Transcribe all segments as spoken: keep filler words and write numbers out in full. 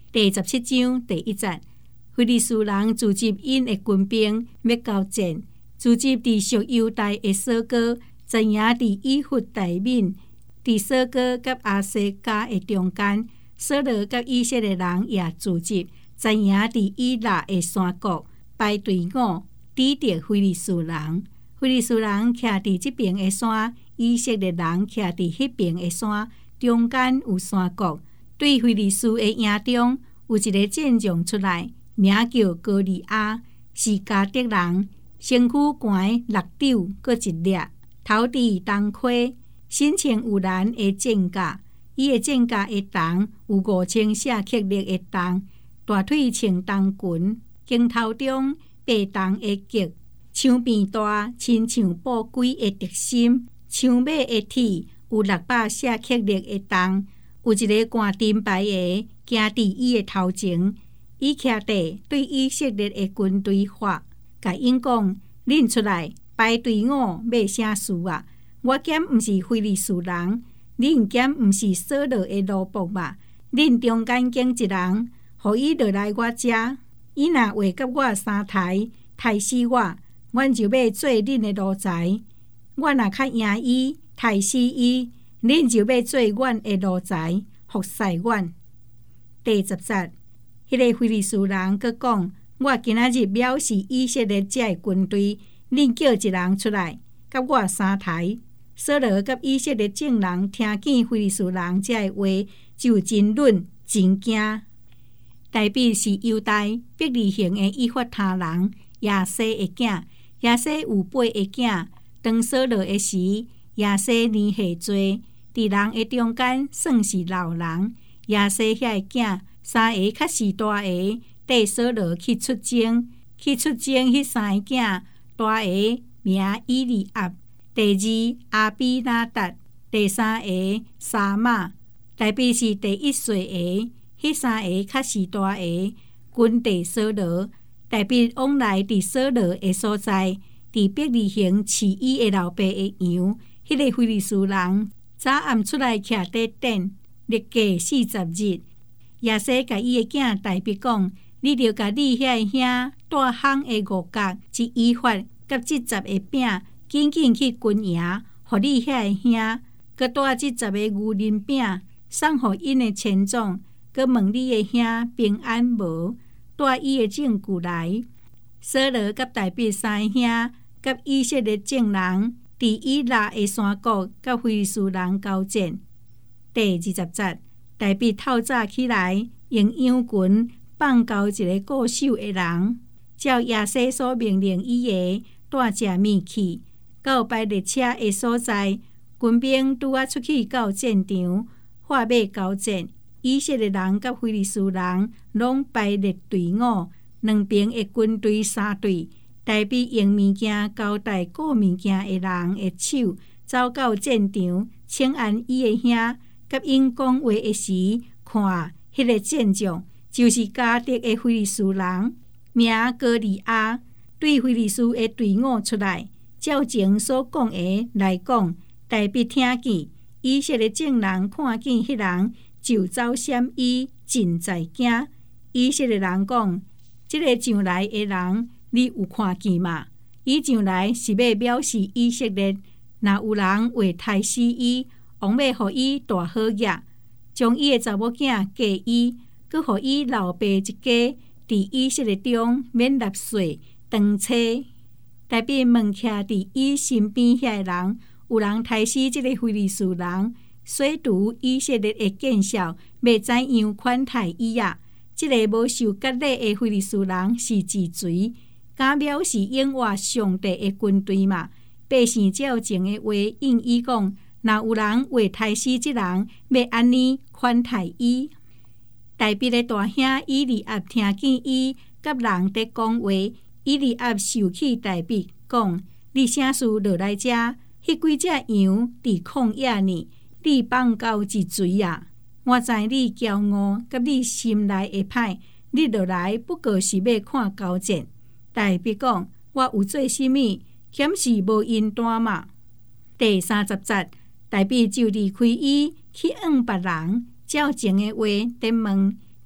第十七章第一节，非利士人聚集因的军兵要交战，聚集伫属犹大的扫哥，阵营伫以弗大敏，伫扫哥甲亚西加的中间。扫罗甲以色列人也聚集，阵营伫以拉的山谷，排队伍抵敌非利士人。非利士人徛伫即边的山，以色列人徛伫迄边的山，中间有山谷。对非利士的营中有一个战将出来，名叫哥利亚，是迦得人，身躯悬六肘，搁一粒，头伫东盔，身穿有蓝的战甲。伊的战甲的重有五千舍克勒的重，大腿穿长裙，肩头中白重的结，枪边大，亲像布龟的特心，枪尾的铁有六百舍克勒的重，有一个冠金牌的行伫伊的头前。伊徛地对以色列的军队发，甲因讲：恁出来排队伍要啥事啊？我兼毋是非利士人。恁兼毋是扫罗的奴仆嘛？恁中间拣一人，互伊落来我遮。伊若画甲我三台，杀死我，阮就要做恁的奴才。我若较赢伊，杀死伊，恁就要做阮的奴才，服侍阮。第十节，迄、那个非利士人佫讲：我今仔日藐视以色列遮的军队，恁叫一人出来，甲我三台。扫罗甲以色列众人听见非利士人这的话，就真乱真惊。代笔是犹大伯利恒的以法他人亚西的囝，亚西有八个囝。当扫罗的时，亚西年岁多，伫人的中间算是老人。亚西遐的囝三个较是大个，缀扫罗去出征。去出征迄三个囝，大个名以利押。第二阿比拿达，第三个沙马，代笔是第一岁个，迄三个较是大个，跟地扫罗。代笔往来伫扫罗的所在，伫伯利恒饲伊的老爸的羊。迄、那个非利士人早暗出来徛伫等，历过四十日。亚西甲伊的囝代笔讲：你着甲你遐的兄带烘的五角，即以法甲即十个饼。紧紧去军营，互你遐个兄，佮带即十个牛鳞饼送互因的前总，佮问你的兄平安无？带伊的证据来。扫罗甲代笔三兄，甲以色列众人伫以拉的山谷，甲非利士人交战。第二十节，代笔透早起来，用羊群放交一个固守的人，照亚西所命令伊的，带食物去。到排列车的所在，军兵拄啊出去到战场，发马交战。以色列人甲非利士人拢排列队伍，两边的军队三队。代笔用物件交代顾物件的人的手，走到战场，请安伊的兄，甲因讲话的时，看迄个战将就是迦得的非利士人，名哥利亚，对非利士的队伍出来。照前所讲的来讲，代笔听见以色列众人看见迄人，就走闪伊，真在惊。以色列人讲：即、这个上来的人，你有看见吗？伊上来是要藐视以色列，若有人为杀死伊，王要互伊大好业，将伊的查某囝嫁伊，佮互伊老爸一家伫以色列中免纳税当车。代笔问徛伫伊身边遐个人，有人杀死即个非利士人，所图以色列的见效，要怎样款待伊啊？即、这个无受割礼的非利士人是自罪，敢藐视永活上帝的军队嘛？百姓照前的话应伊讲，若有人为杀死即人，要安尼款待伊。代笔的大兄以利押听见伊甲人伫讲话。以利押受气代笔讲：你啥事落来遮？迄几只羊伫旷野呢？你放狗一嘴啊！我知你骄傲，甲你心内会歹，你落来不过是要看交战。代笔讲：我有做甚物？显是无因端嘛。第三十节，代笔就离开伊，去按别人，照前的话伫问，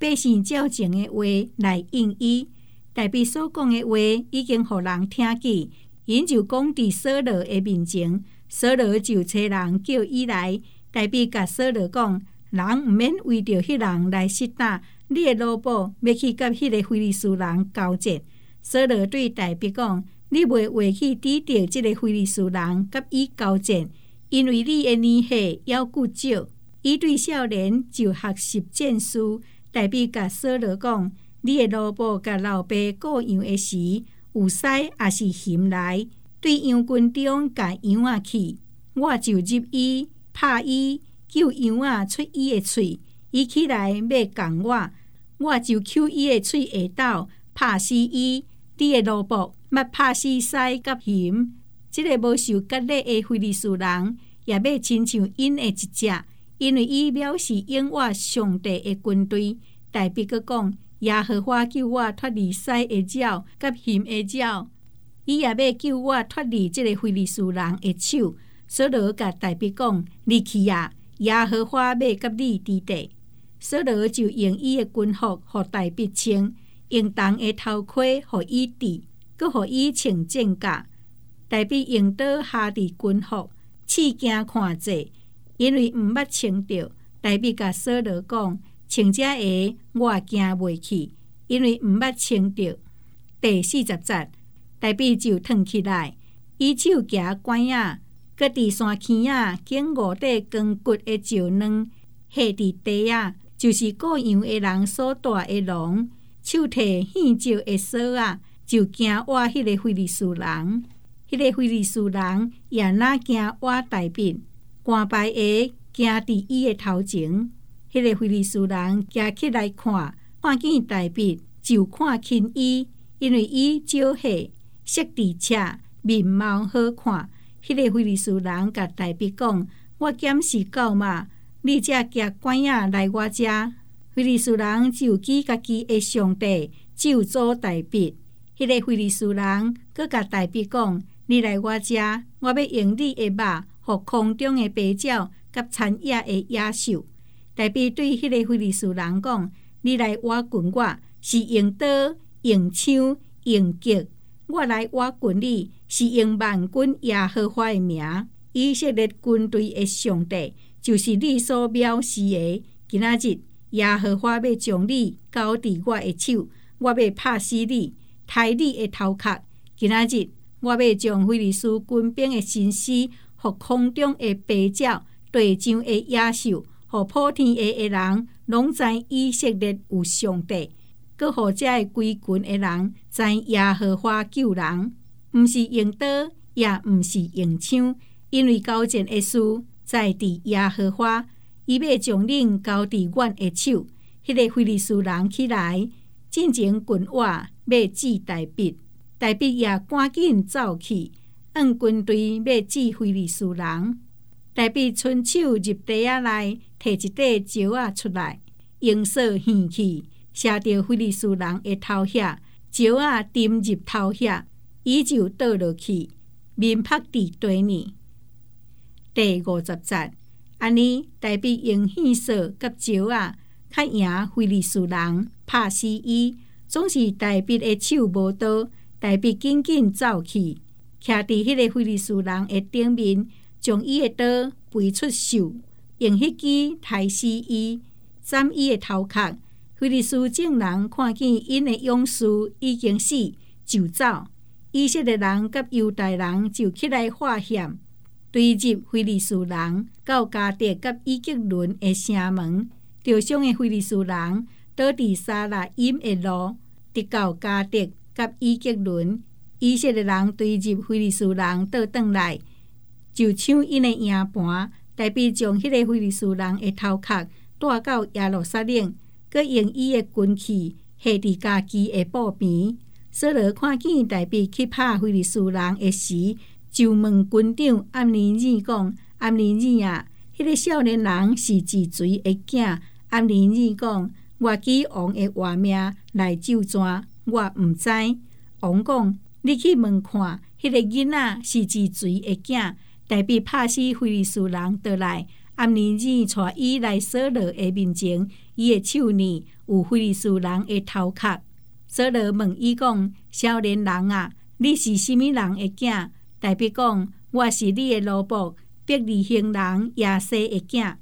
百姓照前的话来应伊。大卫所讲的话已经互人听见，因就讲伫扫罗的面前，扫罗就找人叫伊来。大卫甲扫罗讲：人毋免为着迄人来试打，你的老母要去甲迄个非利士人交战。扫罗对大卫讲：你袂话去指着即个非利士人甲伊交战，因为你的年岁还够少。伊对少年就学习战术。大卫甲扫罗讲：你的老母甲老爸过羊的时，有狮也是熊来，对羊群中甲羊仔去，我就入伊，拍伊，救羊仔出伊的喙，伊起来要共我，我就揪伊的喙下斗，拍死伊。你的老母捌拍死狮甲熊，即、這个无受割礼的非利士人，也要亲像因的一只，因为伊藐视永活上帝的军队。大卫阁讲：耶和华救我脱离狮的爪，甲熊的爪，伊也要救我脱离即个非利士人的手。扫罗甲大卫讲：你去啊，耶和华要甲你伫地。扫罗就用伊的军服互大卫穿，用铜的头盔互伊戴，阁互伊穿战甲。大卫用刀下伫军服，试惊看者，因为毋捌穿着。大卫甲扫罗讲：穿遮鞋我惊袂去，因为毋捌穿着。第四十节，大卫就tran起来，伊手夹管仔，搁伫山坑仔拣五块光骨的石卵，下伫地仔，就是过羊的人所带的笼。手提献石的锁仔，就惊挖迄个非利士人。迄、那个非利士人也哪惊挖大卫，官牌鞋行伫伊的头前。迄、那个非利士人行起来看，看见大卫就看轻伊，因为伊少岁，色伫赤，面貌好看。迄、那个非利士人甲大卫讲：我检视够嘛，你才夹管仔来我遮。非利士人就记家己的上帝咒诅大卫。迄、那个非利士人阁甲大卫讲：你来我遮，我要用你的肉，互空中的白鸟甲田野的野兽。大卫对迄个非利士人讲：你来挖滚我，是用刀、用枪、用戟；我来挖滚你，是用万军耶和华的名，以色列军队的上帝，就是你所藐视的。今仔日耶和华要将你交伫我的手，我要拍死你，抬你的头壳。今仔日我要将非利士军兵的身尸，互空中的白鸟、地上的野兽，互普天下的人，拢知以色列有上帝，搁互遮的规群的人知耶和华救人，毋是用刀，也毋是用枪，因为交战的事在伫耶和华。伊要将恁交伫阮的手。迄、那个非利士人起来，进前军话要击大卫，大卫也赶紧走去，按军队要击非利士人。大卫伸手入地仔内，摕一块石仔出来，用锁掀去，射着非利士人的头遐，石仔沉入头遐，伊就倒落去，面趴伫地呢。第五十节。安尼，大卫用线索甲石仔，较赢非利士人，拍死伊。总是大卫的手无刀，大卫紧紧走去，徛伫迄个非利士人的顶面，将伊的刀背出手，用迄支杀死伊，斩伊的头壳。非利士众人看见因的勇士已经死，就走。以色列人甲犹大人就起来化险，追入非利士人到迦特甲以吉伦的城门，受伤的非利士人倒伫沙拉因的路，直到迦特甲以吉伦。以色列人追入非利士人倒转来，就抢因的营盘。大卫将迄个非利士人的头壳带到耶路撒冷，佮用伊的军器下伫家己的布边。扫罗看见大卫去拍非利士人的时，就问军长暗尼尔讲：暗尼尔啊，迄、那个少年人是治水的囝。暗尼尔讲：我记王的活命来救转，我毋知。王讲：你去问看，迄、那个囡仔是治水的囝。大卫拍死非利士人倒来， 暗尼珥带伊来扫罗的面前，伊的手呢有非利士人的头壳。扫罗问伊讲：少年人啊，你是甚物人的囝？代表讲我是你的奴仆，伯利恒人亚西的囝。